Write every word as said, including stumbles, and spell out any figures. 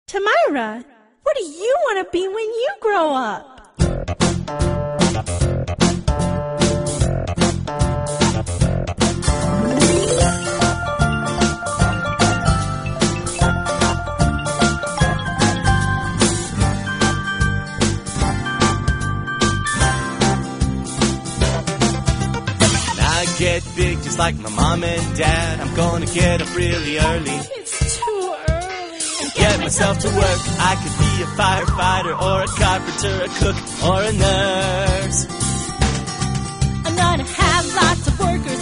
Tamira, what do you want to be when you grow up? Get big just like my mom and dad. I'm gonna get up really early. It's too early. And get myself to work. I could be a firefighter or a carpenter, a cook or a nurse. I'm gonna have lots of workers